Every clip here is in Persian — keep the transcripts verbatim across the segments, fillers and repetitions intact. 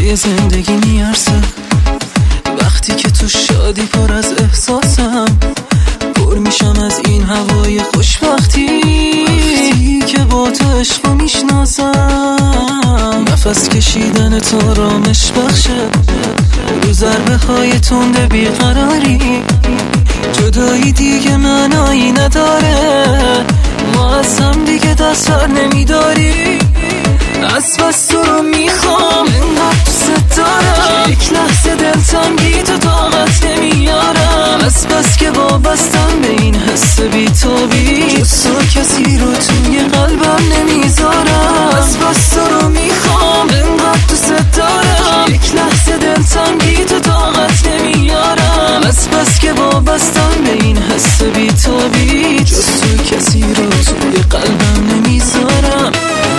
توی زندگی میارزه. وقتی که تو شادی پر از احساسم، پر میشم از این هوای خوشبختی. وقتی که با تو عشقو میشناسم، نفس کشیدن تو آرامش بخشه. رو ضربه های تند بیقراری، جدایی دیگه معنایی نداره. ما از هم دیگه دست بر نمیداری. از بس تو رو میخوام، انقدر دوست دارم، یک لحظه دلتنگی تو طاقت نمیارم. از بس که وابستم به این حس بی‌تابی، جز تو کسی رو توی قلبم نمیذارم. از بس تو رو میخوام، انقدر دوست دارم، یک لحظه دلتنگی تو طاقت نمیارم. از بس که وابستم به این حس بی‌تابی، جز تو کسی رو توی قلبم نمیذارم.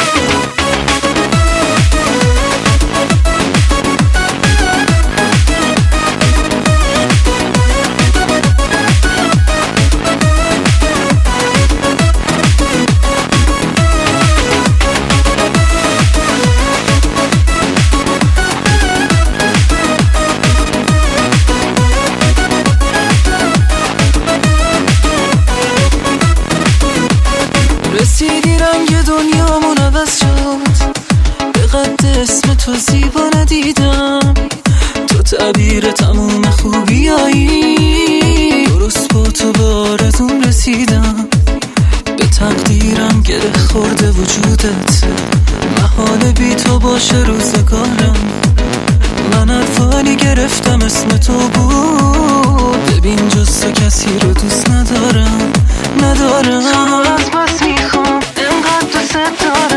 رسیدی رنگ دنیامون عوض شد، به قد اسم تو زیبا ندیدم. تو تعبیر تموم خوبیایی، درست با تو به آرزوم رسیدم. به تقدیرم گره خورده وجودت، محال بی تو باشه روزگارم. من الفانی گرفتم اسم تو بود، ببین جز تو کسی رو دوست ندارم ندارم. از بس میخوام، انقدر دوست دارم،